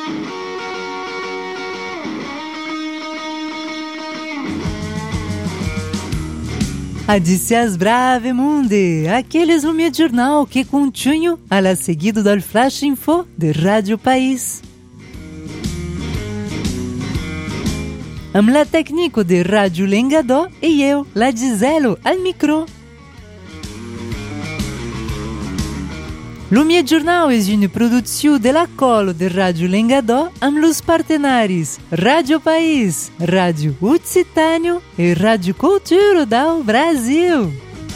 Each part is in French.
Adicias brave mundi, aqueles o meu jornal que continha a seguido do Flash Info de Rádio País. Am la técnico de Rádio Lengadó e eu, la Giselo, al micro. Lo mio jornal è una produzione della Colo de Rádio Lengadó am los partenaris Rádio País, Rádio Occitânio e Rádio Cultura do Brasil.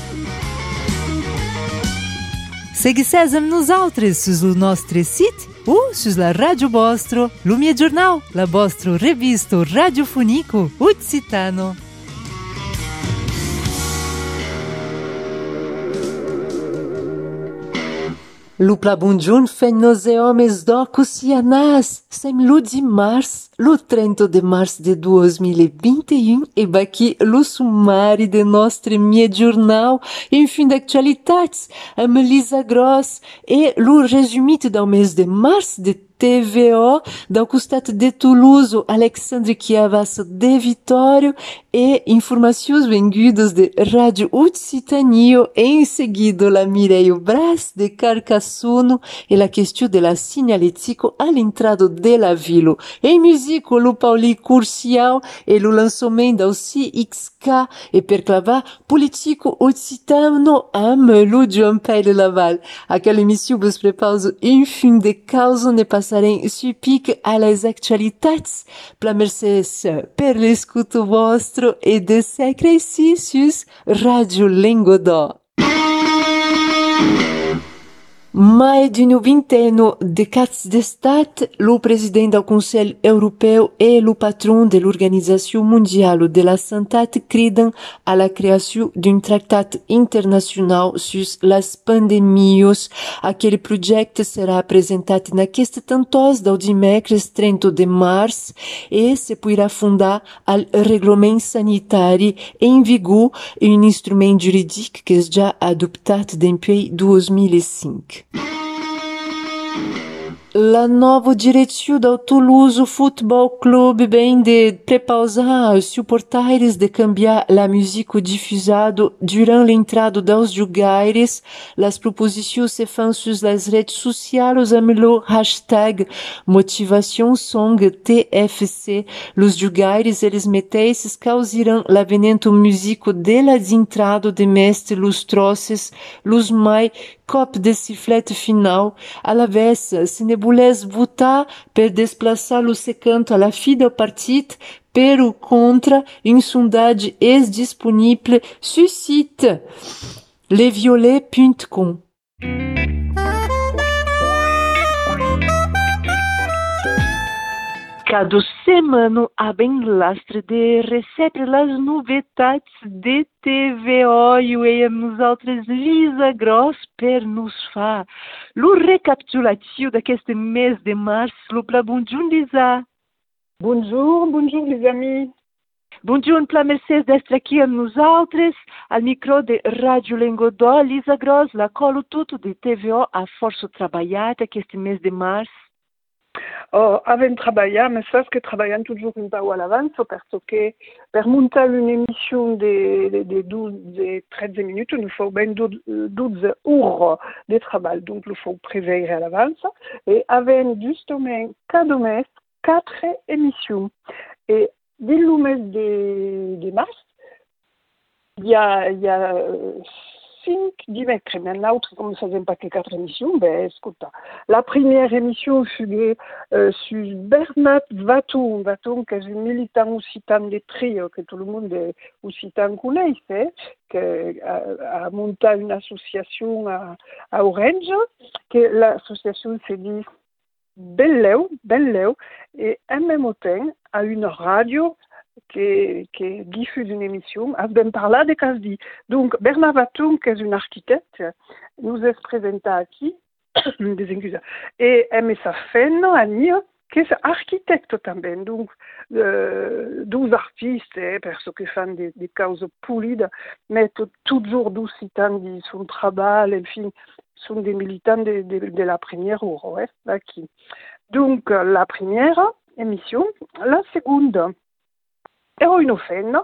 Seguissez amb nosaltres sus el nostre site o sus la Rádio Vostro, lo mio jornal, la vostro revisto radiofonico occitano. Lupla bunjun fen nos homens docus cianás, sem lu de março, lo 30 de março de 2021 e baqui lo sumari de nostre mie jornal, enfim d'actualitats, a Melisa Gross e lo resumit do mês de março de TVO, do costat de Toulouse, Alexandre Chiavasso de Vitório e informações vengudas de Rádio Occitânio e em seguida la Mireio Brás de Carcassono e la questão de la signalética all'entrada de la vila. Em música, lo Pauli Curcial e lo lançamento do CXK e per clavar político occitano am lo Jean-Pierre Laval. Aquela emissão vos prepara enfim de causa ne passarem supic a las actualitats, pla mercès per l'escuto vostro e de sacrificius Radio Lengodó. Mais d'un vingtaine de cats d'estat, le président du Conseil europeu et le patron de l'Organisation mondiale de la santé criden à la création d'un tractat international sur las pandemias. Aquele projet será apresentat n'aquest tantos del dimecres 30 de març e se pourra fundar al reglament sanitari en vigor un instrument juridique que és ja adoptat depuis 2005. La nova direção do Toulouse Football Club vem de preparar os suportares de cambiar la música difusada durante l'entrada dos jogares. Las proposições se fazem sur las redes sociais amb lo hashtag Motivação Song TFC. Los jogares eles meteis causarão l'avenimento musical de las entradas de mestre los troces, los mai cop de sifflet final. A la vez, se ne volés votar per desplaçar lo secant a la fi del partit, per o contra, un sondage és disponible sur site lesviolets.com. Cada semana abem lastre de receber las novidades de TVO e nosaltres Lisa Gross per nos fa lo recapitulativo d'aquest mês de març. Lo pla bonjour Lisa. Bonjour les amis. Bonjour, pla mercès d'estar aquí amb nosaltres al micro de Rádio Lengodó. Lisa Gross, la colo tutto de TVO ha força treballat aquest mes de març. Oh, avem treballat, mais saps que treballem toujours un peu à l'avance parce que per muntar une émission de 13 minutes, il nous faut bien 12 heures de travail. Donc, il faut prévoir à l'avance. Et avem justement cada mes 4 émissions. Et dès le mes de mars, il y a 5 dimecres. Mais l'autre, comme ça n'aime pas que 4 émissions, ben écoute. La première émission fut sur Bernard Vaton, qui est un militant occitan de trio, que tout le monde occitan connaît, qui a monté une association à Orange, que l'association se dit Belleu, et en même temps à une radio qui diffuse une émission, a ben parlé de Casdi. Donc, Bernard Vaton, qui est un architecte, nous est présenté ici, et M.S. Fenno, Annie, qui est architecte também. Donc, 12 artistes, parce que font des causes polides, mettent toujours d'occitans de son travail, enfin, sont des militants de la première heure, ouais, là, qui. Donc, la première émission, la seconde. Héroïnophène.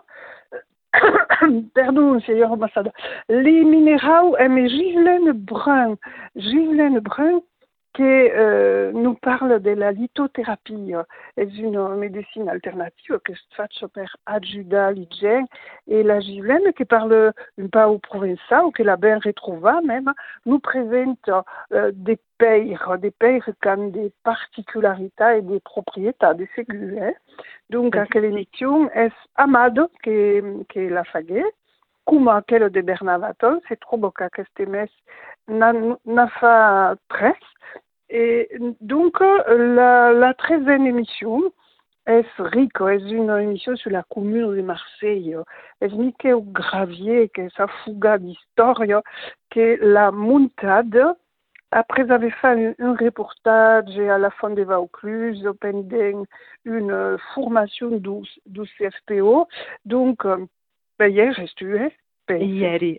Pardon, Seigneur ambassadeur. Les minéraux et Ghislaine Brun. Ghislaine Brun qui nous parle de la lithothérapie. C'est une médecine alternative que se fait par Adjuda Lidjen et la Ghislaine qui parle un peu au provençal, ou que la bien retrouva même, nous présente des pères qui ont des particularités et des propriétés de sécurité. Donc, à quelle émission est Amado qui l'a fait, comme quelle de Bernavaton, c'est trop beau qu'à ce mes n'a fait 13. Et donc, la 13e émission est riche, est une émission sur la commune de Marseille. Est niquée au gravier, que sa fuga d'histoire, que la montade. Après avoir fait un reportage à la fin de Vaucluse, pendant une formation du CFPO, donc, hier, restué. Ieri,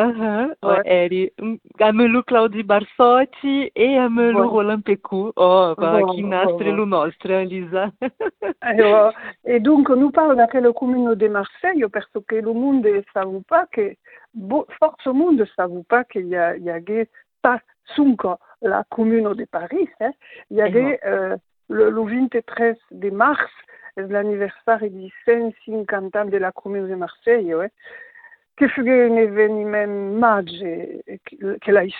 eri amelu Claudi Barsotti e amelu Roland Pecou. Qui nastrelu nostre, Lisa. Et donc, nous parlons de la commune de Marseille, parce que le monde ne savait pas que, force au monde ne savait pas qu'il y a pas la commune de Paris. Il y a le 23 de mars, l'anniversaire du 150 ans de la commune de Marseille, che fu un événement majeur, qu'elle a eu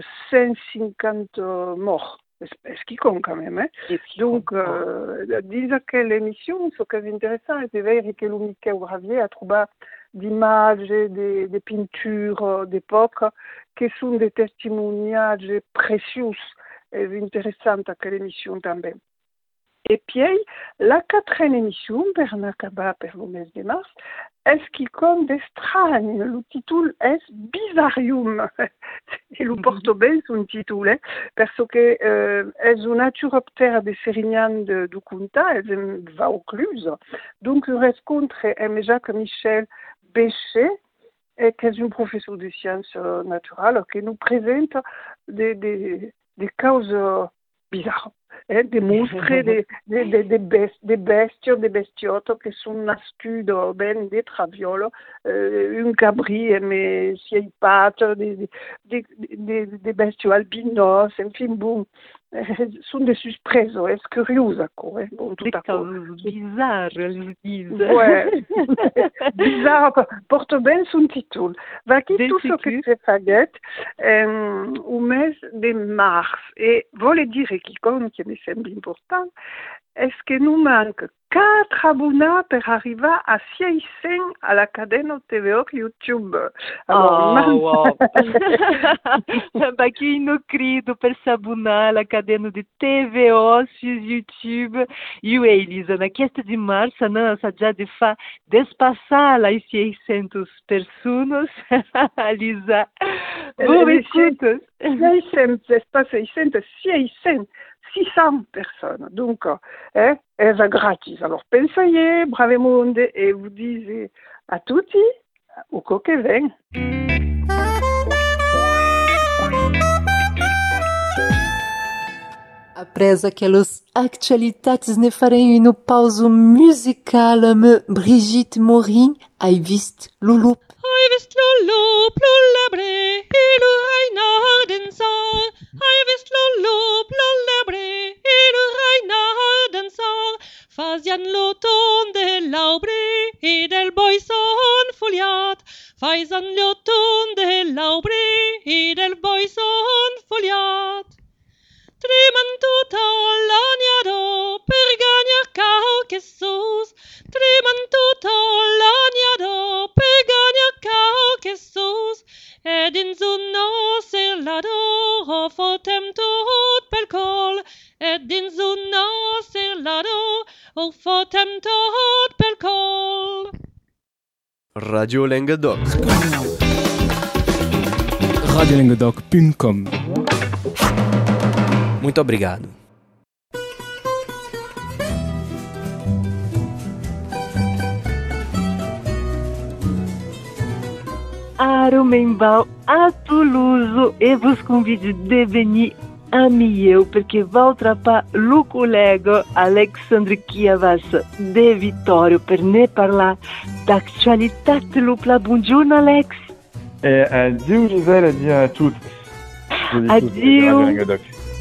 150 morts. Ce qui compte quand même. Donc, disons que l'émission, ce qui est intéressant, c'est de voir que l'unique Gravier a trouvé des images, des peintures d'époque, qui sont des témoignages précieux et intéressants à quelle émission aussi. Et puis, la 4e émission, per n'acabar per le mes de mars, est ce qui compte d'estragne. Le titre est Bizarrium. Et le porte bien son titre, parce que est un naturoptère de Sérignan du Conta, est en Vaucluse. Donc, on rencontre Jacques Michel Béchet, qui est un professeur de sciences naturelles, qui nous présente des causes bizarres. Des monstres, des bestiotes qui sont nastus ben des travioles, un cabri, mais si pattes, des bestiaux albinos, enfin bon, sont des surprises, est curieuses, quoi. Bon, tout à coup. Bizarre, je dis. Ouais. Bizarre, porte bien son titre. Va qui tout ce que c'est faguette, au mes de mars. Et voulez dire qui compte, qui me semble important, est-ce que nous manque 4 abonnés pour arriver à 600 à la cadena TVO YouTube. Wow. Qui no crido per s'abbonare alla cadena di TVO su YouTube. Io e Elisa, na questa di marzo, sa già di fa despassare le 600 persone. Elisa, voi quantos? 600 personnes. Donc, elles sont gratis. Alors, pensez, brave monde, et vous dites à tutti, au coque veng. Apres aquelas actualidades, ne farei uma pausa musical amb Brigitte Morin. Ai vist Lulup? Ai vist Lulup, lullabre, ilu reinar den sar. Ai vist Lulup, lullabre, ilu reinar den sar. Fazian l'automne de l'aubre e del boison foliat. Fazian l'automne de l'aubre e del boison foliat. Triman tuta l'aniado per gagnar qualche sus. Triman tuta l'aniado per gagnar qualche sus. Ed in zunno serlado fotem tot pel col. Ed in zunno serlado fotem tot pel col. Radio Languedoc. radiolanguedoc.com. Muito obrigado. Arumembal a Toulouse et vous convide de venir amici perché volta pa lo collega Alexandre Chiavas de Vittorio per ne parlare d'actualità lupla. Buongiorno Alex. Addio Gisèle, addio a tutti. Addio.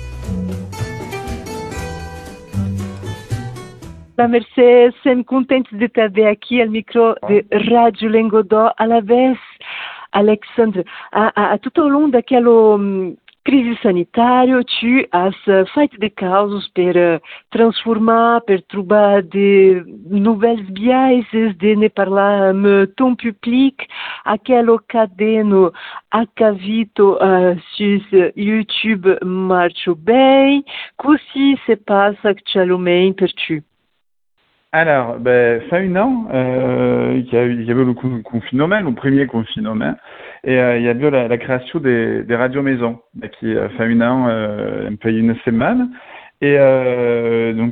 La Mercedes, siamo contenti di t'avere aqui al micro de Radio Languedoc à la vez. Alexandre, a tutto ao longo daquela crise sanitária, tu has feito de causos para transformar, para trobar de nouvelles biaises de ne parlar ton public, aquele cadeno acavito sur YouTube marche bem. Qu'est-ce se passe actuellement pour tu? Alors, fin un an, il y avait le confinement, le premier confinement, et il y avait la création des radios maison, qui fin un an, un peu une semaine, et donc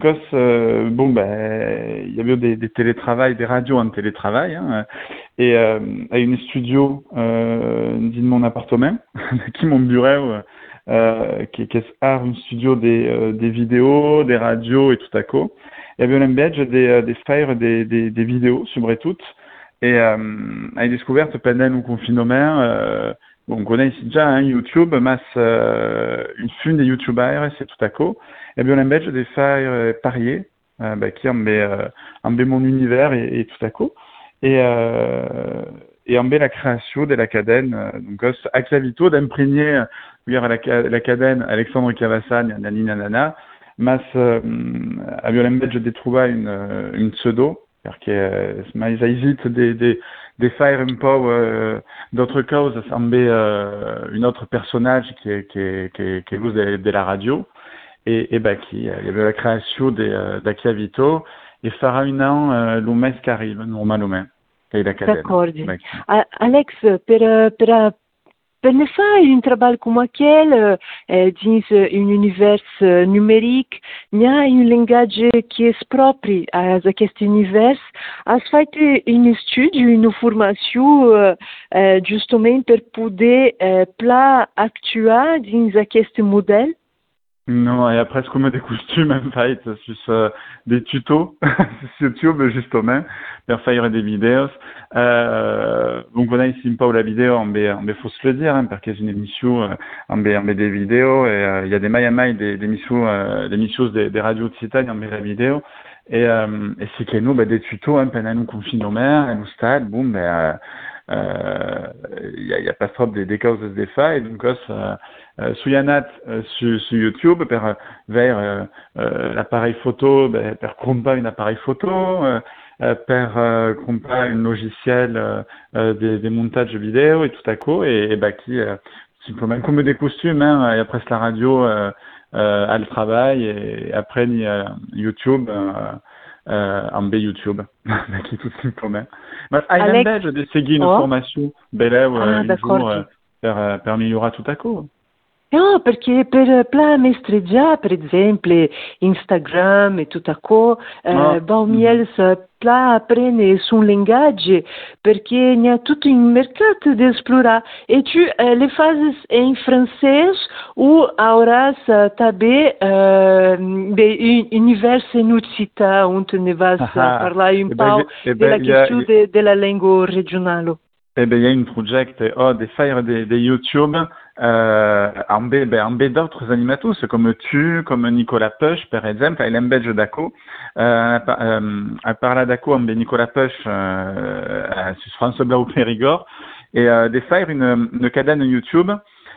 il y avait des télétravail, des radios en télétravail, et à une studio de mon appartement, qui mon bureau, qui est un studio des vidéos, des radios et tout à coup. Il y avait un badge des faire des vidéos, surtout, et à une découverte pendant le confinement, on connaît ici déjà YouTube, mais une fune des YouTubers, c'est tout à coup. Il y avait un badge des faire parier, qui en mon univers et tout à coup, et en la création de la cadenne, donc à Clavito d'imprégner la cadenne Alexandre Cavassan, nanana. Mas abbiamo l'embedge de trouver une pseudo, perché mais hésite de faire un peu d'autres causes, sembler une autre personnage qui est l'use de la radio, et il y avait la création d'Acchiavito, et fera un an le mes qui arrive, normalement, et la cadenne. D'accord. Alex, per ne fare un lavoro come aquele, dans un univers numérique, il y a un langage qui est propre à cet univers. Has fait un étude, une formation, justement pour pouvoir actuer dans ce modèle? Non, il y a presque comme des costumes, en fait, sur des tutos sur YouTube, justement, pour faire des vidéos. Donc, on a ici un peu la vidéo, mais faut se le dire, parce que c'est une émission, on met des vidéos, et il y a des mailles des émissions, des radios de Citagne, on met la vidéo, et c'est que nous, des tutos, pendant nous confinement, nous stade, boum, il y a pas trop des causes des failles, donc sur Yanat sur YouTube vers l'appareil photo, per compa un appareil photo, per compa un logiciel des montages vidéo et tout à coup, et qui simplement comme des costumes, et après la radio à le travail, et après YouTube en B YouTube, qui tout simplement. Mais Alex, Alex, de seguir une formation belle un jour per améliorer tout à coup. No, perché per mestreggiare, per esempio, Instagram e tutto ciò, Baumiels apprende su un linguaggio perché il y a tutto un mercato da esplorare. E tu le fai in francese o auras també un univers in Ucita, on ne vas parlare un po' della questione della lingua regionale. Il y a un projet de faire des YouTube en B d'autres animateurs, comme tu, comme Nicolas Peuch, par exemple, il embedge d'Aco, à parler d'Aco en B Nicolas Peuch, sur France Bleu Périgord, et de faire une cadenne YouTube,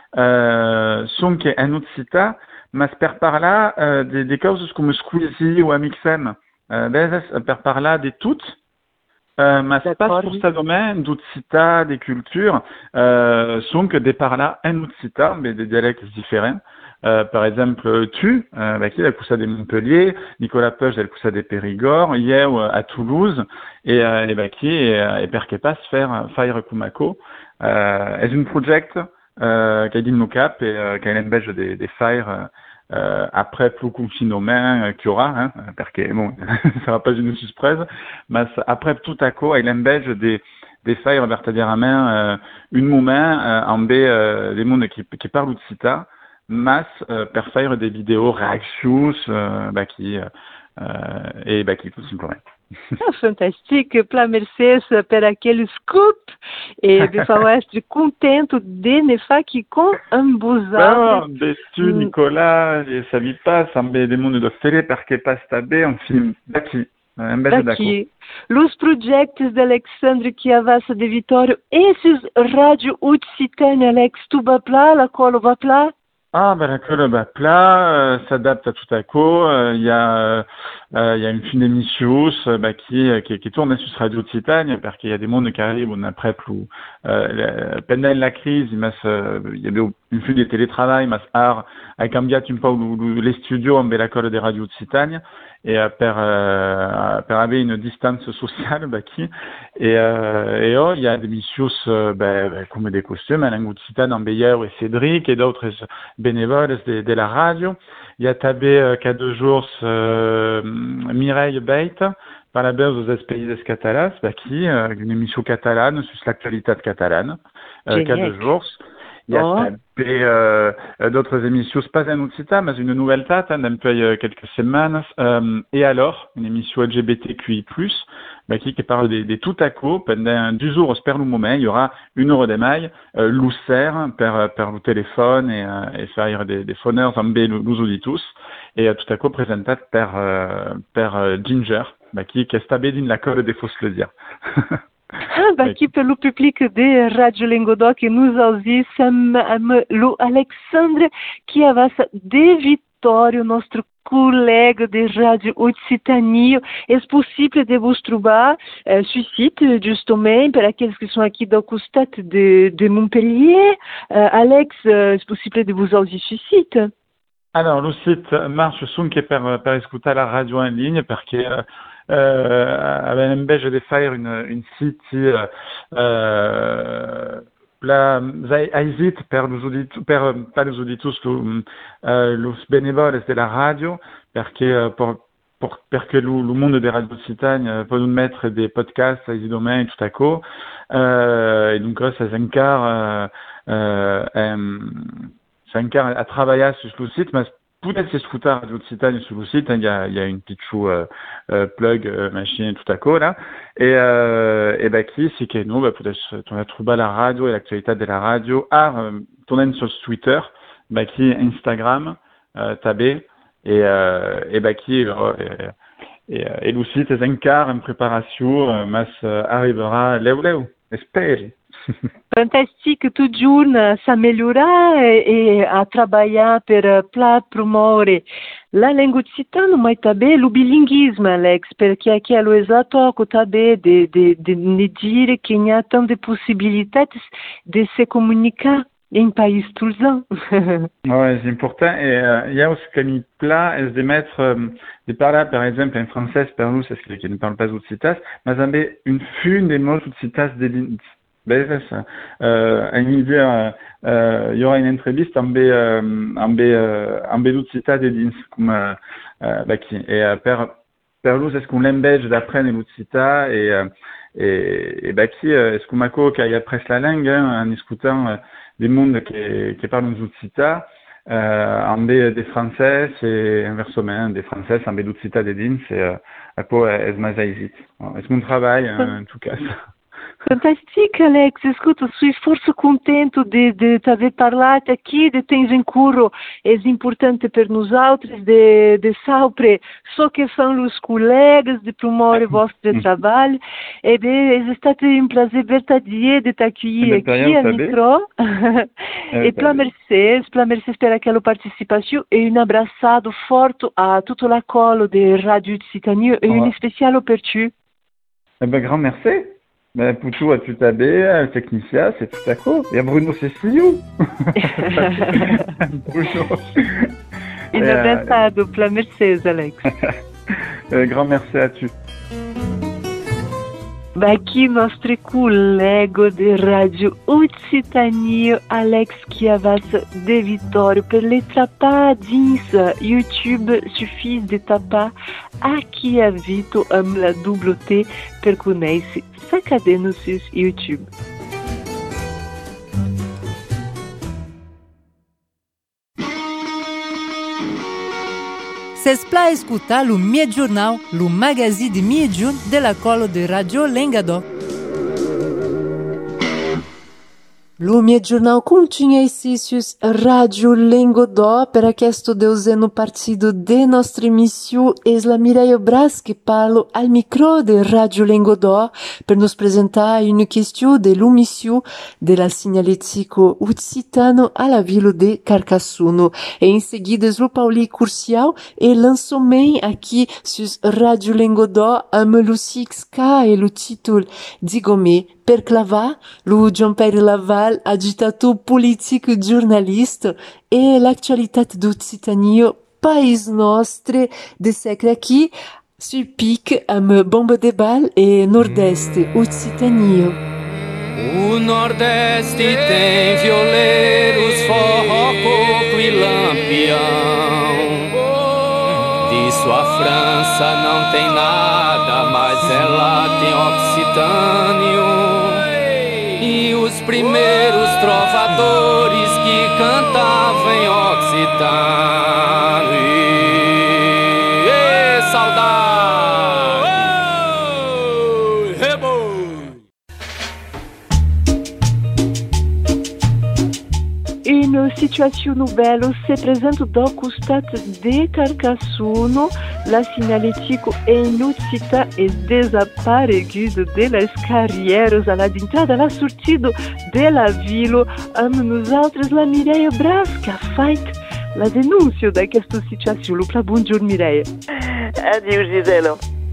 son qui est un autre site, mais par là, des causes comme Squeezie ou Amixem, par là des toutes, mais pas pour ça domaine, d'autres citats, des cultures, sont que des par là, un autre citat, mais des dialectes différents. Par exemple, qui a poussé des Montpellier, Nicolas Peuch, elle poussé des Périgord, hier à Toulouse, et perquepas faire Kumako. Est une project, qui a dit nos cap, et qui a une belge des faire, après plus confinement qu'il y aura, parce que bon, ça va pas une surprise, mais après tout à coup, il y a une belge des failles vertadièrement une moment en B des mondes qui parlent de cita, per faire des vidéos réactions qui tout simplement. Fantástico, pela Mercedes, per aquele scoop e de falar estou contente de ne fa qui com ambusado. Tu Nicolas, e sabi pas, ambe de mundo do fere perché pasta be un film daqui. Daqui, os projetos de Alexandre que avança de Vitório, esses rádio Occitanie, Alex, tu vas plat, la colo va plat? Ah, la colle va plat, s'adapte à tout à coup. Il y a une fin d'émission qui tourne sur Radio Occitanie parce qu'il y a des mondes qui arrivent on après plus pendant la crise il y avait une fin de télétravail mas a cambiato un peu les studios en la colle des Radio Occitanie et per avoir une distance sociale il y a des missions comme des costumes à langue Occitanie en Beyer et Cédric et d'autres bénévoles de la radio. Il y a tabé qu'à 2 jours Mireille Beit par la base aux Pays Catalans une émission catalane sur l'actualité catalane qu'à 2 jours. Il y a d'autres émissions, pas un Occitan, mais une nouvelle date, depuis quelques semaines. Et alors, une émission LGBTQI+, qui parle des tout à coup, pendant 2 jours, per le moment, il y aura 1 heure de maille, l'ousser, per le téléphone, et faire des phoneurs, en B, nous auditus, et tout à coup, présenté per Ginger, qui est stabé d'une la colle des fausses le dire. Aqui pelo public de Radio Languedoc nos audissem o Alexandre que avança de Vitório, nosso colega de Radio Occitanie. É possível de vous trouver sur site justement pour aqueles que sont aqui do costat de Montpellier. Alex, é possível de vous audire sur site? Alors, le site marche sunque per écouter la radio en ligne perché avec un belge de faire une site aisit per pas les auditeurs los bénévoles de la radio perché perché le monde des radios Occitanie peut nous mettre des podcasts ai domaines tout à coup et donc ça s'encarre à travailler sur le site mais peut-être c'est scooter Radio Occitanie sur le site, il y a une petite chou plug machine tout à coup là et qui c'est que nous peut-être on a trouvé la radio et l'actualité de la radio tourner sur Twitter qui Instagram tabé et le site est encore en préparation mais arrivera leu espère. Fantástico, tu giorno a migliorare e a lavorare per promuovere la lingua occitana, ma também il bilinguismo, Alex, perché aqui è l'esatto também de dire che n'y a tant de possibilités de se comunicar em país toulousain. Ouais, c'est important. Et il y a aussi comme plat, de mettre, de parler par exemple en français, pour nous, c'est ce qui ne parle pas occitas, mais une fune des mots occitas de il y aura une entrevista en B d'Occità de dins comme et per nous est-ce qu'on l'embelge d'apprendre l'Occità et est-ce qu'on m'accorde qu'il y a presque la langue en écoutant des mondes qui parlent d'Occità en B des Français et inversement des Français en B d'Occità de dins et après est-ce qu'on travaille en tout cas. Fantástico, Alex. Escuta, sou força contente de ter parlato aqui, de ter em curso. É importante para nós outros de sempre só que são os colegas de promover o vosso trabalho e de estar um prazer verdadeiro de estar aqui a micro e pela Mercedes per aquela participação e abraçado forte a toute la colo de Radio Occitanie e especial per tu. Grand merci. Poutou à Tutabé, à Technicia, c'est tout à coup. Et à Bruno Cecilio. Bonjour. Inabençado pela Mercedes, Alex. Grand merci à tu. Aqui nosso colega de rádio Occitanie, Alex Chiavas de Vitório, per le trapadins YouTube suffit de tapar aqui a Vito la double T per conhecer sa cadena sur YouTube. Estes para escutar o Mied Jornal, o magazine de Miedjun de la colo de Radio Lengadok. Lo Mied Jornal continha exercícios Radio Lengodó para questo deuseno partido de nostra emissão es la Mireia Bras que parlo al micro de Radio Lengodó per nos presentar une question de l'omission de la signalético occitano alla vila de Carcassuno. E em seguida es lo Pauli Curcial e lançomen aqui sus Radio Lengodó am lo 6K e lo titolo Digome per clavar, lo Jean-Pierre Laval, agitator politique giornalista, e l'actualitat d'Occitania, país nostre, de secre aqui, sur pic, am bomba de bal e nordeste, Occitania. O Nordeste tem violeiros, forró, coco e lampião. De sua França não tem nada, mas ela tem occitânio. E os primeiros trovadores que cantavam em occitano. E saudade! Une situation nouvelle se présente dans Costat de Carcassuno. La signalético en Occita est desapareguda de las carreiras à la entrada, à la sortida de la vila. Nos altres la Mireia Bras, que ha fait la denúncia d'aquesta situació. Lupla, bonjour Mireia. Adieu Gisela.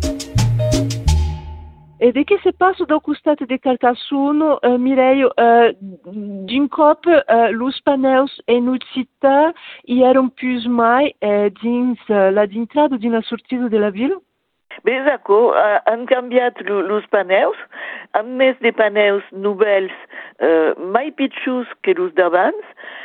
E de que se passa do costat de Carcassuno, Mireio, d'un cop, los paneus en Occità eram plus mai dins la dintrada dins la sortida de la vila? Ben d'accord, han canviat los paneus, han més de paneus nouvels mai pitjors que los d'abans,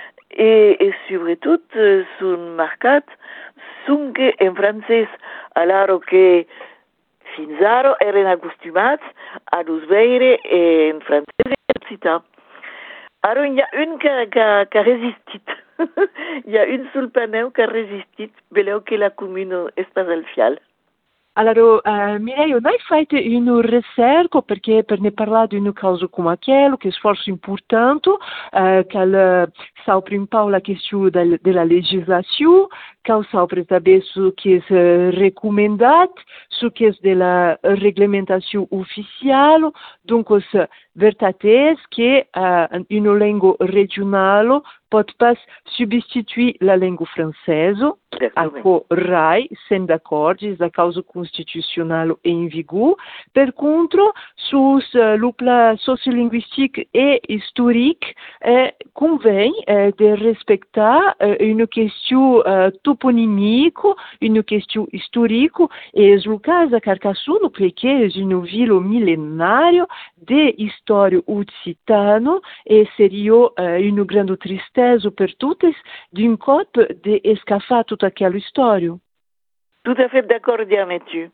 e sobretot són marcats sonque en francès, alaro que fins ara eren acostumats a los veure en francès i en occità. Ara hi ha un que ha resistit. Hi ha un sol paneu que ha resistit. Veleu que la comuna és pas al fial. Allora, Mireia, non hai fatto una ricerca perché per ne parlare di una causa come quella, che è forse importante, che sa un po' la questione della legislazione, che sa per sapere su che è raccomandato, su che è della regolamentazione ufficiale, dunque vertate che una lingua regionale può pas substituire la lingua francese. Alco RAI, sem d'accordo, la causa constitucional em vigor. Per contro, sus l'upla sociolinguistique et historique, convém de respectar une question toponymique, une question historique, et le cas de Carcassuno, porque é une ville millénaire de história occitana, et seria une grande tristesse per tutti, d'un côté de escafar toute aquela história. Tout à fait d'accord avec tu.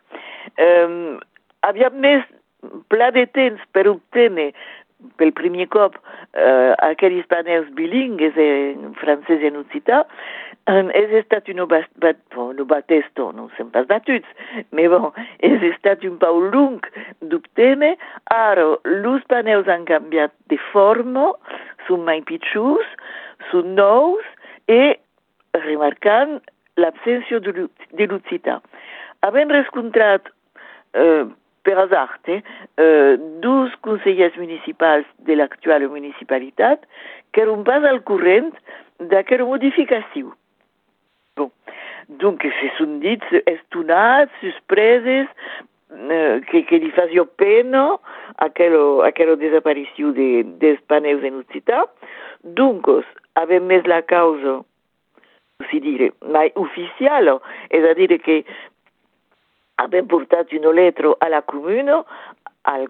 Aviam més pla de temps per obtenir pel primer cop aquells paneus bilingues en francès i en occità. És estat un batesto, no sem pas batuts, mais bon, és estat un pau long d'obtenir. Ara, los paneus han canviat de forma, són mai pitjors, són nous, i remarcant l'absència de l'occità. Havent rescontrat per hasard dos consellers municipals de l'actual municipalitat que eren pas al corrent d'aquella modificació. Bon. Donc, se són dits estonats, sorpreses, que li faci pena aquella desaparició dels paneus en occità. Donc, havent més la causa, si dire, mai oficial, és a dir que havent portat una letra a la comuna, al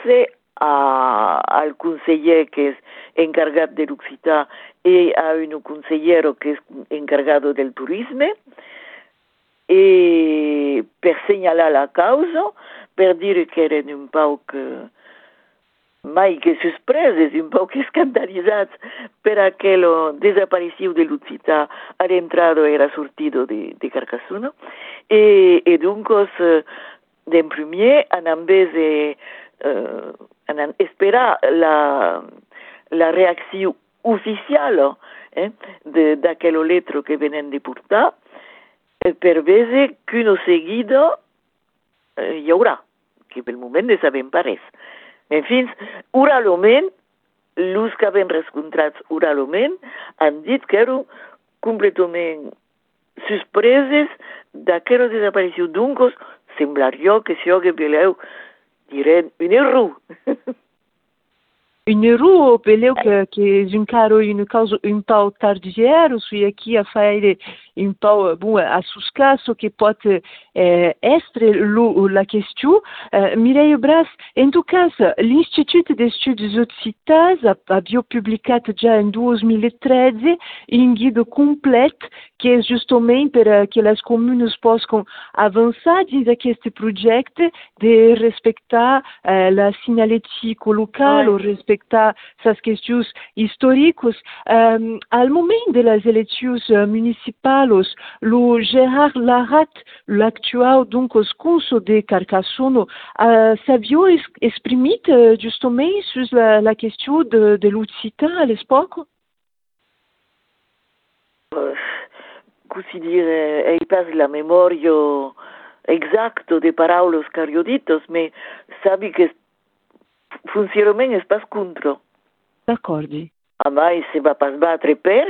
conseller que és encargat de l'occità i a un consellero que és encargat del turisme, i per senyalar la causa, per dir que eren un poc mai che sorpreses, un po' che scandalizzati per aquello desaparecido de Lucita adentrado era sortido de Carcassuno e dunque d'en premier anam bese anam esperar la reacció oficial d'aquello letro que venen de portar per vese qu'uno seguido hi haurà, que pel moment ne sabem pas res. En fins, oralment, l'ús que havien rescontrats oralment han dit que eren completament sorpreses d'aquella desaparició. Donc, semblaria que si que peleu, direm, un erro. Un erro, peleu que encarou une causa un pau tardière, sui aqui a faire un pau bon a suscasso que pode estre la question. Mireille Bras, en tout cas, l'Institut d'Estudis Occitas a publicat ja en 2013 un guide complet que és justament per que les comunes possam avançar dins aquest projecte de respectar la signalética local, ou respectar essas questões históricas. Al moment de les eleições municipais, le Gérard Larat, l'actual donc cônsul de Carcassonne, s'havia exprimit justement sur la question de l'occitan à l'époque? Così dire, ei pas la memoria exacta de paraules que ho dites, mais sabi que funcionament és pas contra. D'acord. A mai se va pas batre per,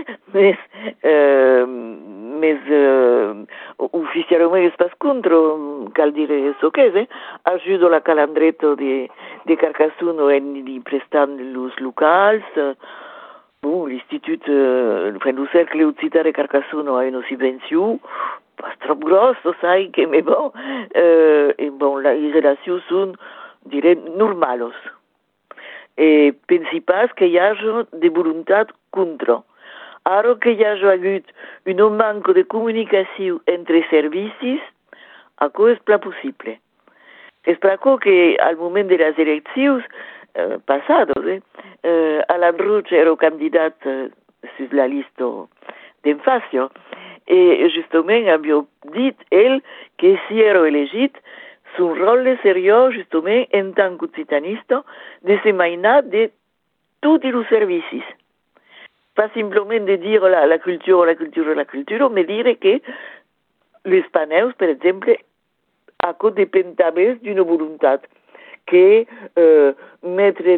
mais oficialment és pas contra, cal dire això que és, ajuda la calandreta de Carcassonne en li prestant los locals. Bon, l'Institut, le Cercle Occitan de Carcassonne a une subvenció, pas trop grossa, sai, que mais bon, les relacions són, direm, normals. Et pensi pas que hi hagi de voluntat contra. Ara que hi hagi hagut un manque de comunicació entre servicis, això és pla possible. És per això que al moment de les eleccions passades, Alan Roig era candidat sur la llista d'en face, i justament havia dit ell que si era elegit, son rôle seria justament en tant qu'occitanista de se mainar de tots els servicis. Pas simplement de dir la cultura, mais dire que les paneus, per exemple, això depèn també d'una voluntat que mettre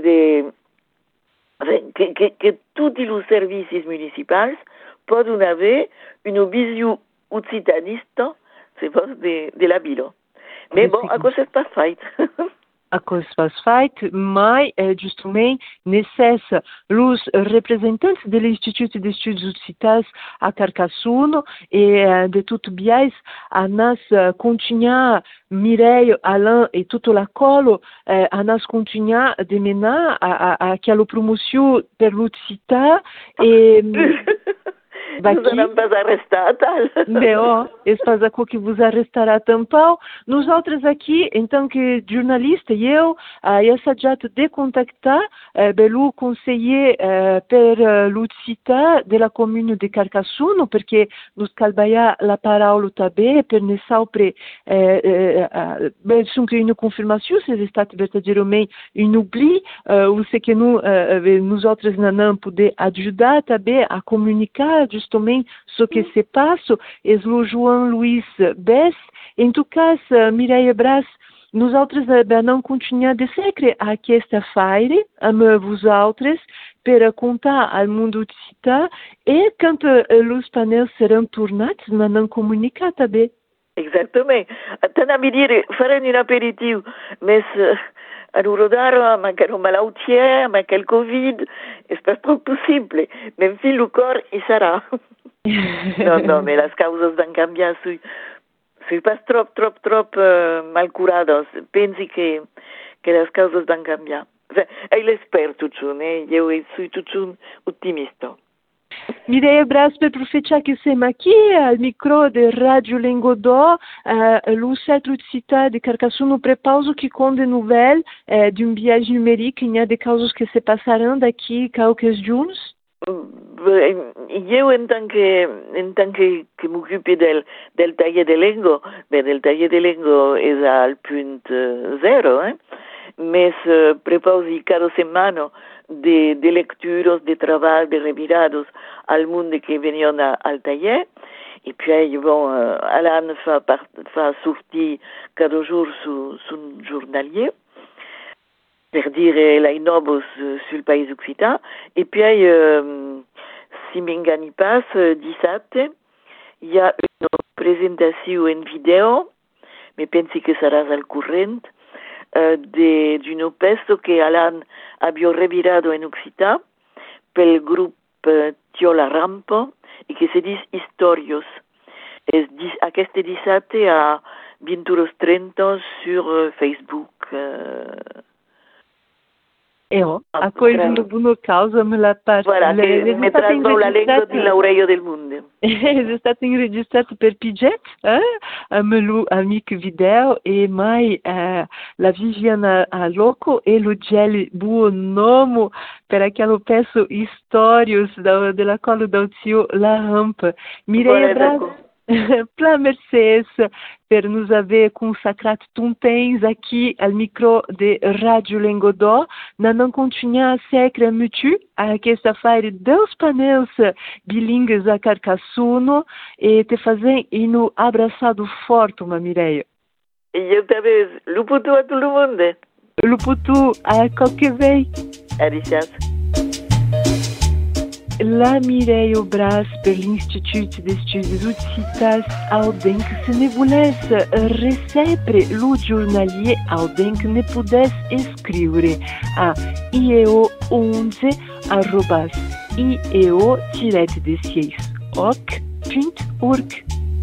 que tots els servicis municipals poden haver una visió occitanista de la vila. Mais bon, a cosa és pas fait. A cosa faz fait, mas justament necessa os representantes do Instituto de Estudos Occitais a Carcassonne e de tudo biais a nós continuar Mireille, Alain e tudo la colo a nós continuar de menar aquela promoção per l'Occità e Nous n'hem pas arrestat. Bé, és pas aqui que vos arrestarà tampau. Nosaltres aqui, en tant que jornalista, eu he assajat de contactar o conseller per l'Occità de la comuna de Carcassonne, perquè nos cal ballar la paraula també per ne saupre són que una confirmació si és estat verdaderament un obli, o sé que nosaltres n'anem poder ajudar també a comunicar justament ce que se passa, és o João Luís Bess. En tot cas, Mireille Bras, nosaltres vam continuar de secre aquesta feira amb vosaltres per contar al món occità e quan els panels seran tornats, n'anem comunicat també. Exactament. Tant a mi dire, farem un aperitiu, més a l'Urodar, amb aquell malautier, amb aquell Covid, és pas poc possible. Mais en fi, el cor hi serà. No, mais les causes van canviar. Soy pas trop mal curades. Pensi que les causes van canviar. Ell l'espero tot junt, jo soy tot junt optimista. Mireia Bras, per profetiar que siamo aqui al micro de Radio Lengodò, lo centro de cita de Carcassonne prepauso que com de nouvelles d'un viagem numérique, il y a des causes que se passaran daqui quelques jours. Jo en tant que m'occupe del taller de lengo, del taller de lengo és al punt zero, mais prepausi cada setmana de lectures, de treball, de revirados al monde que venien al taller. Et puis, bon, Alan fa sortir cada jour son journalier, per dire les nobles sur le pays occitan. Et puis, si m'engany pas, dissabte, hi ha una presentació en vídeo, me pensi que seràs al corrent, d'un pesto que Alan havia revirado en occitan pel grup Tio la Rampa i que se diu Historios. Aquest dissabte a 20:30 sur Facebook. A coisa do Bruno causa me la parte. Voilà, que me trasbau la lengua di l'aureio del mondo. Está enregistrato per Piget, meu amico video e mai la Viviana Loco e lo Gelli buon nome per aquele peço Historios della quale dal zio La Rampa. Mireia Bras, Pla Mercedes per nos haver consacrat ton temps aqui al micro de Radio Lengodò, não continuar sempre mutu a aquesta feira dos panels bilingues a Carcassonne e te fazer um abraçado forte, ma Mireia. Eu também, luputu a todo mundo. Luputu a qualquer vez. Arixás. La Mireia Bras per l'Institut d'Estudis Occitas Audenc se ne volesse recepre lo giornalier Audenc ne pudesse escriure a ieo11@ieo-6org.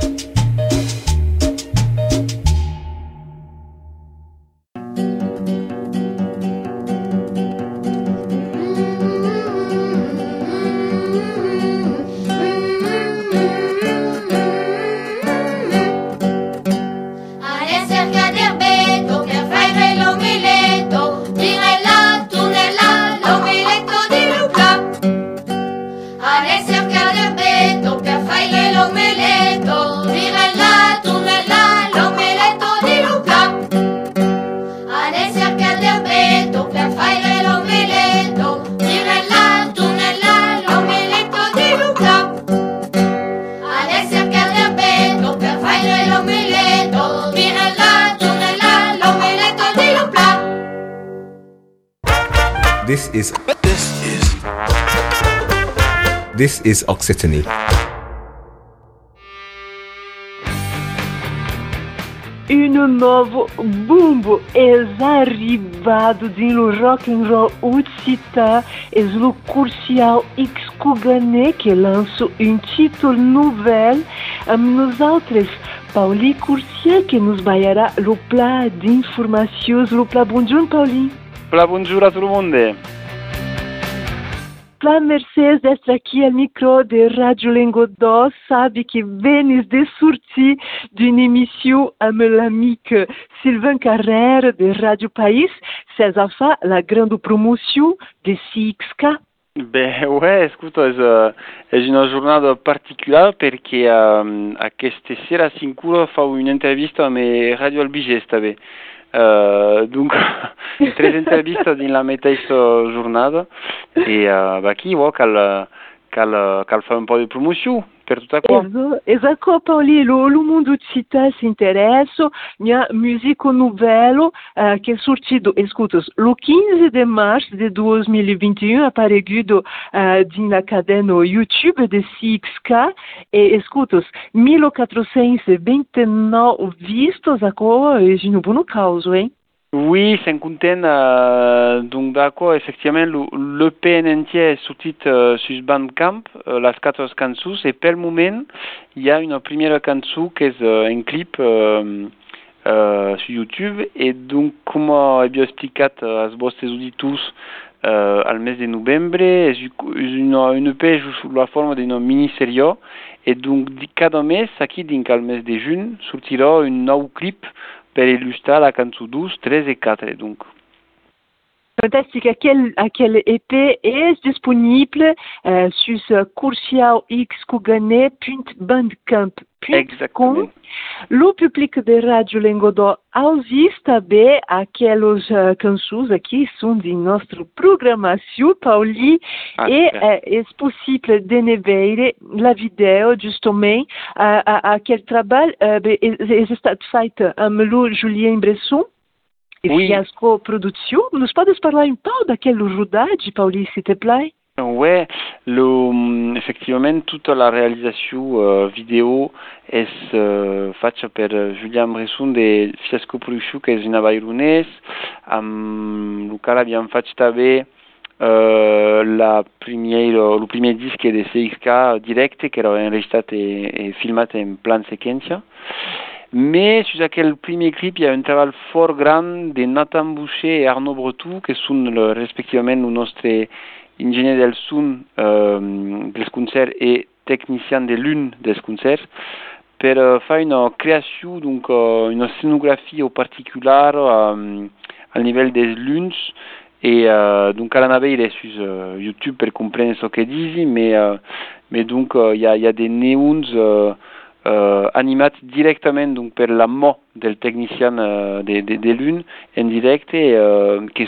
This is Occitanie. Novo bumbo arrivado do rock and roll occità e lo curcial X-Cugané que lança título novel nos altres Pauli Curcial que nos baiará lo pla de informações, lo pla bonjour Pauli. Pla bonjour a tout le monde. Pla Mercedes d'être aqui al micro de Radio Lengodò, sabe que venis de sortir d'une émission amb l'amic Sylvain Carrère de Radio País, c'est fa la grande promotion de CXK. Ben ouais, écoute, è una giornata particolare perché aquesta sera sicuro fa un'intervista a me Radio Albigesta. Donc, tres entrevistas din la mateixa jornada i aquí cal fer un po' de promoció per tot això. Esatto, Pauli, lo mundo occità si interessa, hi ha musica novello che è sortito, escutas, lo 15 de março de 2021 apparegudo din la cadena YouTube de CXK e escutas, 1429 vistos, acolo e un bon causa, hein? Oui, c'est content. Donc d'accord, effectivement, l'EP en entier est sorti sur Bandcamp, les 14 cançons, et per le moment, il y a une première chanson qui est un clip sur YouTube, et donc, comme j'ai expliqué à vos auditeurs al mes de novembre. És une EP sous la forma d'un mini-sèrie. Et donc, cada mes, aquí dins al mes de juny, sortirà un nou clip per illustrar la cançó 2, 3 et 4. Donc. Fantastique. À quel EP est disponible sur cursiauxcuganet.bandcamp.com. Le public de Radio Languedoc assiste também aquelas canções aqui são de nossa programação, Pauli, e é possível de ver a vidéo justamente aquele trabalho está feito pelo Julien Bresson. E Fiasco Production. Nos podes falar um pouco daquela rodagem, Pauli, s'il te plaît? Oui, effectivement, toute la réalisation vidéo est faite par Julien Bresson de Fiasco Production, qui est une baïrounès. Lequel abbiamo fait també le premier disque de CXK direct, qui era enregistrat et filmat en plan séquence. Mais sur aquel premier clip, il y a un travail fort grand de Nathan Boucher et Arnaud Bretou, qui sont respectivement nos nostres ingénieurs del son des concerts et techniciens de l'une des concerts, pour faire une création, donc une scénographie au particulier au niveau des lunes. Et donc à la nave il est sur YouTube pour comprendre ce qu'ils disent, mais donc il y a des néons animat directement donc per la main del technicien de l'une en direct qui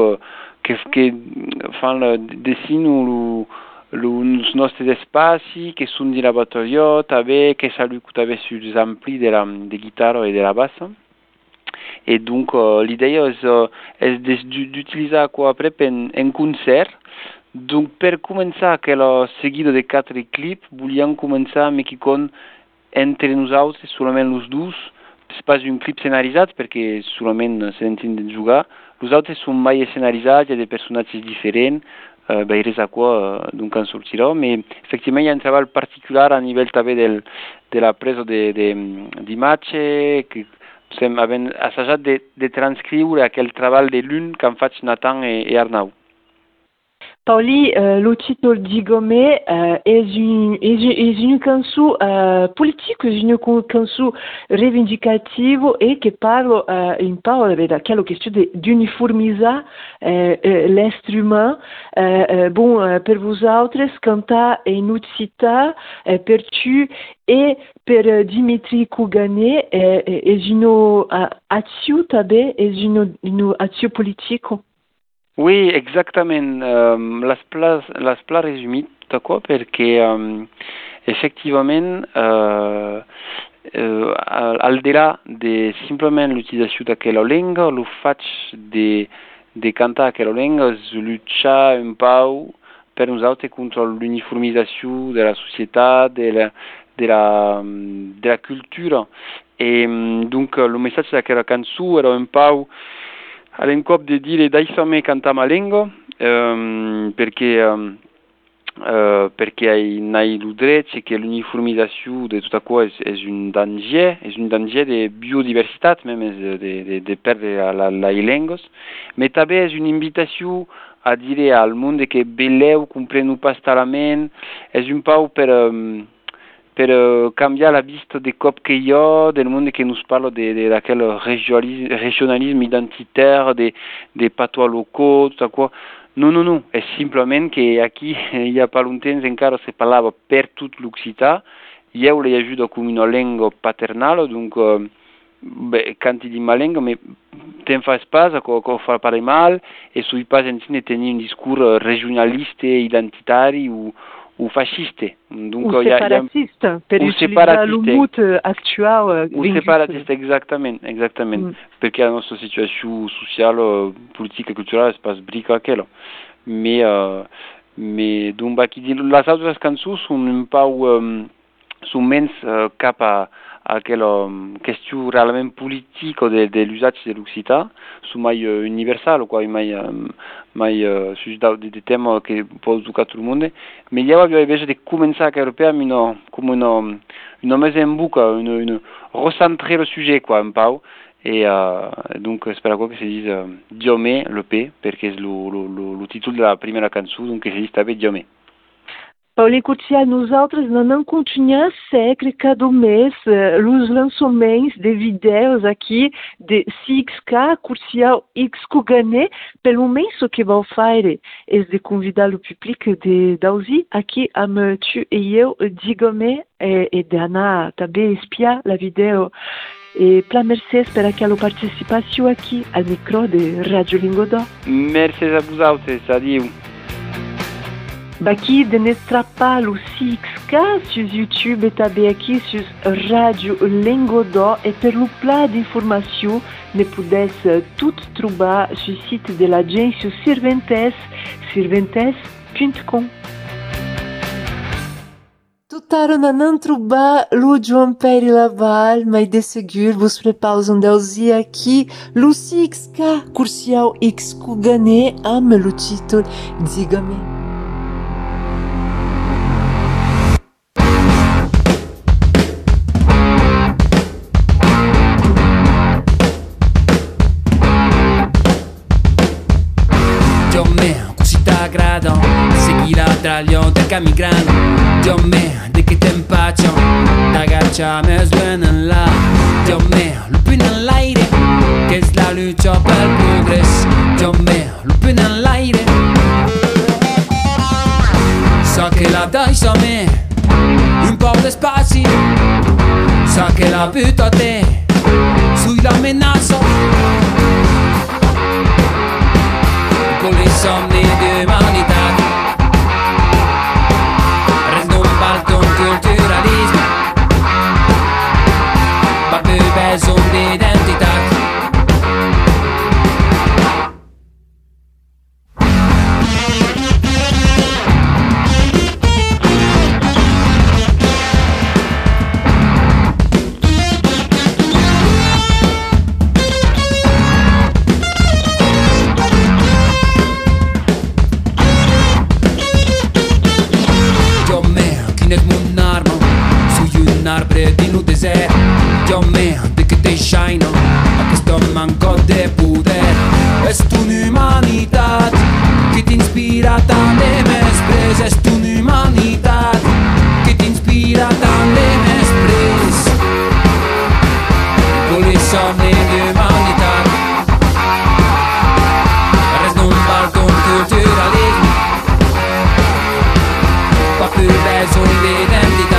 fan le dessin ou les nostres espaces qui sont de la batterie avec qui s'allument avec sur les amplis de guitare et de la basse. Et donc l'idée est d'utiliser quoi après un concert. Donc per començar aquell seguido de 4 clips, volíem començar amb qui con entre nosaltres, solament els dos, és pas un clip escenaritzat perquè solament s'entén de jugar. Els altres són mai escenaritzats, hi ha des personatges diferents, veuràs a quoi donc en sortirà, mais effectivament hi ha un treball particular a nivell també de la presa d'imatge, que hem assajat de transcriure aquell treball de l'un qu'en faig Nathan et Arnaud. Pauli, le titre d'Igomé est une chanson politique, une chanson revendicative et qui parle de quelle question d'uniformiser l'être humain. Bon, pour vous autres, cantar en Utsita, pour tu et pour Dimitri Kougané, est une action també, est une action politique. Oui, exactement. Les plats résumés, d'accord, parce que effectivement, al-delà de simplement l'utilisation d'aquella langue, le fait de cantar aquella langue és luchar un peu per nosaltres contre l'uniformisation de la société, de la culture. Et donc, le message d'aquella cançó era un peu a l'encop de dire deixa'm cantar ma llengua perquè hi ha el dret i que l'uniformització de tot això és un danger de biodiversitat, même de perdre les llengües, però també és una invitació a dir al món que veleu, comprenu pas talament, és un peu per canviar la vista de cop que hi ha del món que nos parla d'aquell regionalisme identitaire, de patois locaux, tot això. No, és simplement que aquí hi ha pas longtemps encara se parlava per tot l'occità, jo l'he ajudat com una llengua paternal, donc quand il dit ma langue, mais te'n fas pas, que fa pas mal, et sui pas en train de tenir un discours régionaliste, identitari ou fasciste. Donc, ou séparatiste, per utilitzar le mot actual. Ou séparatiste, exactement. Perquè la nostra situació social, política i cultural es pas brica aquella. Mais donc, les altres cançons són un peu són menys cap a aquella qüestió realment política de l'usatge de l'occità, són mai universal, mai sus de temes que pot tocar tot el món. Mais ja havia vegada de començar a europea com una mesa en boca, recentrer le sujet, un peu, e dunque spero che si dice Diomè le P, perché è il titolo della prima canzone, dunque si dice també Diomè. Paulinho Curcial, nosaltres não conhecemos sempre cada mês os lançamentos de vídeos aqui de 6K Curcial X Kugané. Pelo menos o que vou fazer é de convidar o público de Dausi aqui a me tu e eu digamos e de Ana também espiar a vídeo. E para mercês per aquela participação aqui ao micro de Rádio Lingodoc. Merci a vous, adieu. Aqui de Nestrapal o 6K sur YouTube e também aqui sur Rádio Lingodoc e per o plá de informação ne pudesse tout trobar sur site de l'agência Sirventes, sirventes.com. Tutaram não trobar o João Peri Laval, mas de seguro vos preparam delzi aqui o 6K Curcial X Kugané ame o título Diga-me. Traglio del camigrano, Dio mio, di che tempaccio, da caccia me suena là, Dio mio, lupi nell'aire, che è la luce per il progresso, Dio mio, lupi nell'aire, so che la dai a me, un po' di spazi, so che la butto a te, sulla menaza, con i somni di umanità. Culturalisme, pas plus besoin d'identité. Dio mio, di che te shine, a questo manco de poder. Es un'umanità che ti ispira tante mespres. Es un'umanità che ti ispira tante mespres. Con i somni di umanità, resta un balcon culturalismo, pas plus besoin d'identità.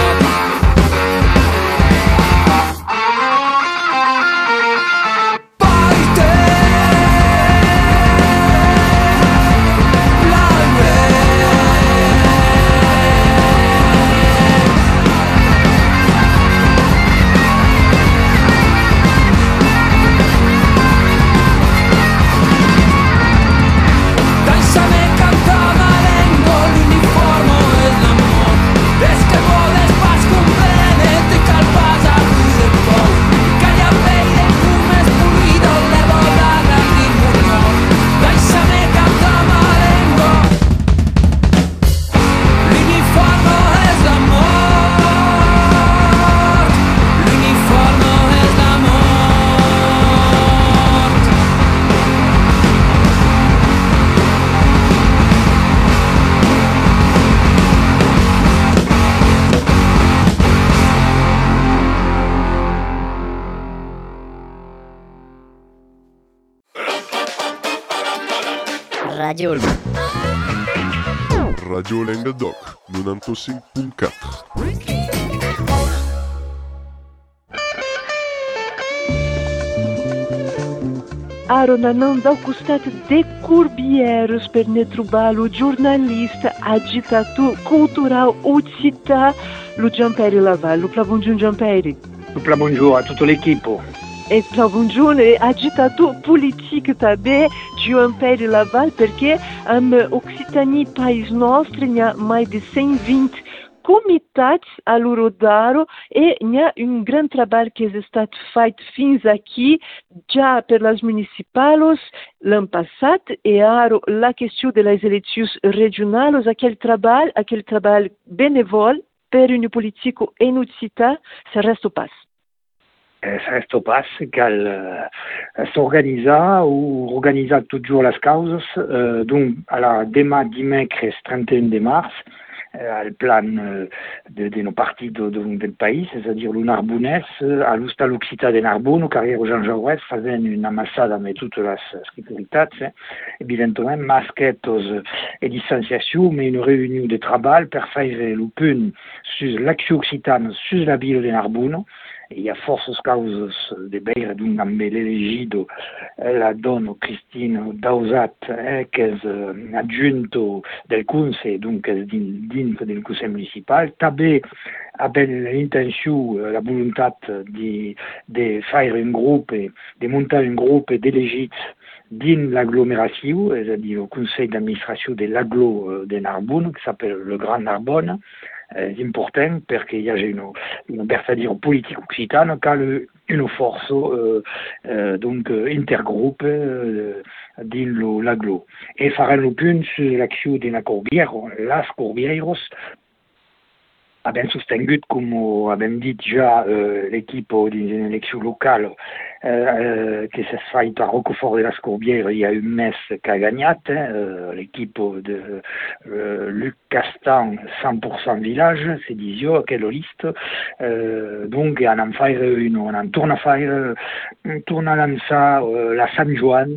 Radio Languedoc 95.4. Arona não dá o costate de Curbieros per ne trobar o jornalista agitato cultural Ucita, lo Giamperi Laval. Lo Plavongiun Giamperi. Lo Plavongiun a tutta l'equipe. E Plavongiun è agitato politique também Giamperi Laval perché Occitanie país nostro ha mais de 120 comitês a Lurodaro e há grande trabalho que está feito fins aqui já pelas municipais l'an passat e aro la questão das eleições regionais aquele trabalho benevol per une politique en Occità se reste pas. Questo passa qu'elle s'organisa ou organisa toujours les causes. Donc, demà dimecres 31 de mars, le plan de nos partis del país, c'est-à-dire le Narbonès, à l'Hostal Occità de Narbonne, au carrière Jean Jaurès, faisant une amassada avec toutes les sécurités, évidemment, masquetos et distanciation, mais une réunion de travail pour faire le punt sur l'action occitane, sur la ville de Narbonne. Il y a forces causes de beire d'un amb l'elegido la donna Cristina Dausat, qui est adjunto del Conseil, donc dins del Conseil municipal. També avec l'intention, la volonté de faire un groupe, de monter un groupe d'élegits dins l'agglomération, c'est-à-dire le conseil d'administration de l'agglo de Narbonne, qui s'appelle le Grand Narbonne. C'est important parce qu'il y a une politique occitane qui a une force donc intergroupe dans l'agglo. Et faire le point sur l'action de la Corbière, las Corbieiros, abbiamo sostenuto, come abbiamo detto già, l'equipe di un'elezione locale che si è fatta a Roquefort de las Corbières il y a un mese che ha gagnato, l'équipe de Luc Castan 100% village, c'est disio, quelle liste. Donc on tourne a lançar la San Joan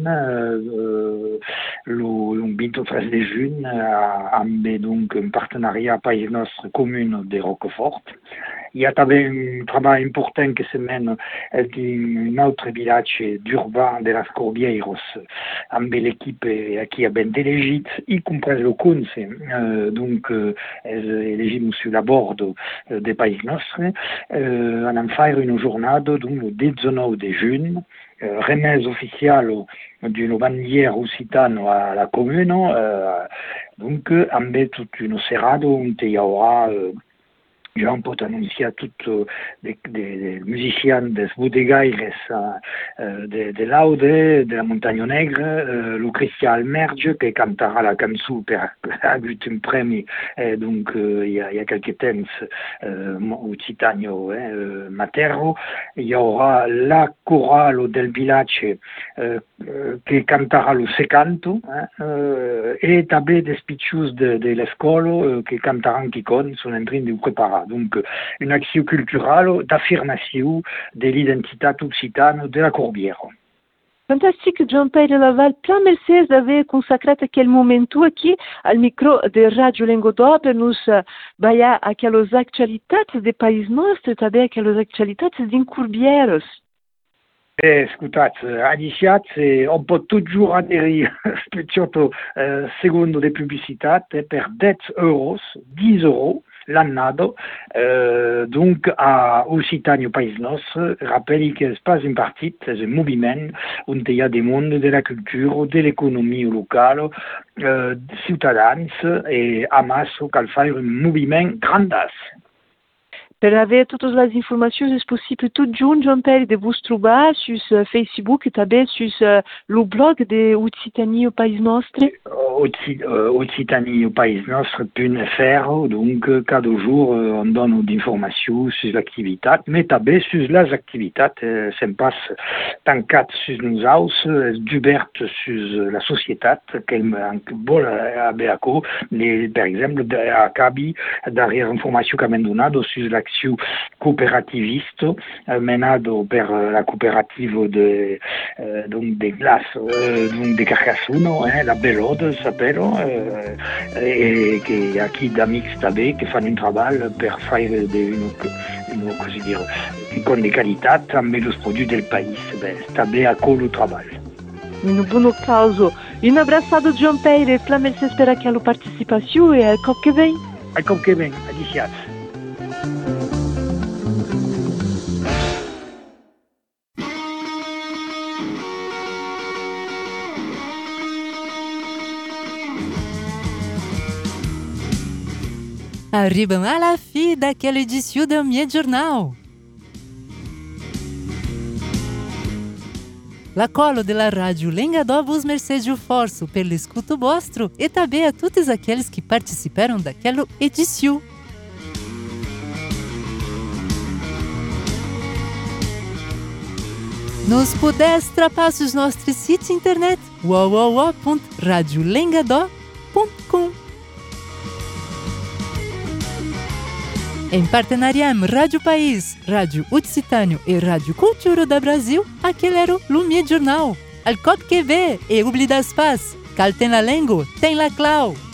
le 23 de juin amb donc un partenariat País Nostre commune de Roquefort. Il y a també un travail important que se mène d'un autre village d'urbain de las Corbieiros amb l'équipe qui a ben elegit, y compris le Conseil, donc elegim sur la bord de País Nostre, on en fait une journée donc le 19 de juin, remise officielle d'une bandière occitane à la commune, donc amb toute une serrade où il y aura Jean pot anunciar tots des musiciens des bodegaires de l'Aude, de la Montagne Negra, le Cristian Almerge, qui cantera la cançó per agut un premi, donc il y a quelques temps, Occitano Matero. Il y aura la chorale del village qui cantera le secanto, et també des pitjos de l'escola qui cantaran Kikon, sont en train de préparer. Donc, une action culturelle d'affirmation de l'identité occitane de la Corbière. Fantastic, Gianpiero Laval. Plein merci d'avoir consacré aquel momento aqui al micro de Radio Lengodó per nos baia aquelas actualidades de País Nostre, també aquelas actualidades din Corbières. Scusate, adiciate, on peut toujours adhérer specie secondo de pubblicità per 10 euros l'annado, donc à Occitanie, País Nostre. Rappelez que c'est pas un parti, c'est un mouvement où il y a des mondes de la culture, de l'économie locale, ciutadans et amasso qu'al faire un mouvement grandas. Per avoir toutes les informations, c'est possible tout junt, Gianpiero, de vous trouver sur Facebook et també sur le blog de Occitanie au País Nostre. Occitanie au País Nostre.fr, donc cada jour on donne des informations sur l'activité, mais també sur les activités, se'n passe tancat sur nous d'Hubert sur la société, qu'elle vol haver par exemple, a Cabi, derrière information qu'ha donado sur l'action coopérativiste menado per la coopérative donc des glaces donc de Carcassonne, la Bellode s'appelle, et qui a qui d'amics també qui fan un travail per faire con de qualitat amb els produits del país. També a col treball. Un buon causa. Un abraçado, Gianpiero, e merci per aquela participação e a cop que vem. A cop que vem, adiciats. Arribam à la fin daquela édition do Meu Jornal. La colo de la Rádio Lengodó vos mercede o forço pelo escuto vostro e também a todos aqueles que participaram daquela edição. Nos podés trapassar os nostres sites internet www.radiolengadó.com. Em parceria com Rádio País, Rádio Occitânio e Rádio Cultura da Brasil, aquele era o Lumière Jornal. Al cop que vê e oubli das paz, cal tem la lengo, tem la clau.